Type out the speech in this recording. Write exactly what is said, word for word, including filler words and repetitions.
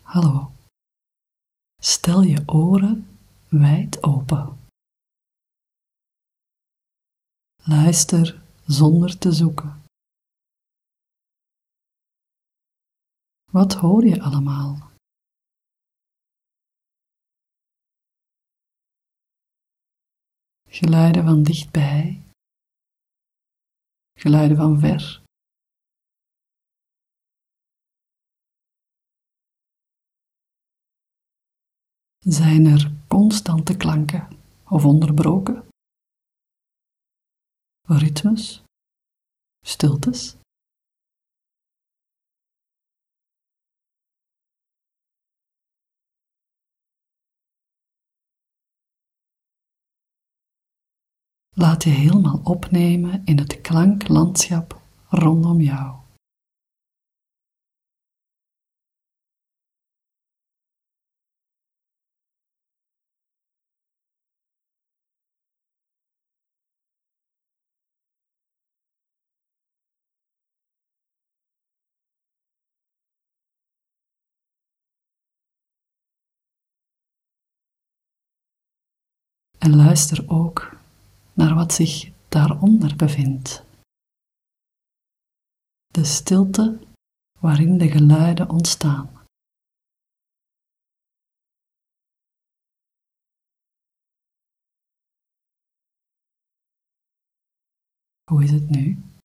Hallo. Stel je oren wijd open. Luister zonder te zoeken. Wat hoor je allemaal? Geluiden van dichtbij, geluiden van ver. Zijn er constante klanken of onderbroken? Ritmes? Stiltes? Laat je helemaal opnemen in het klanklandschap rondom jou. En luister ook naar wat zich daaronder bevindt. De stilte waarin de geluiden ontstaan. Hoe is het nu?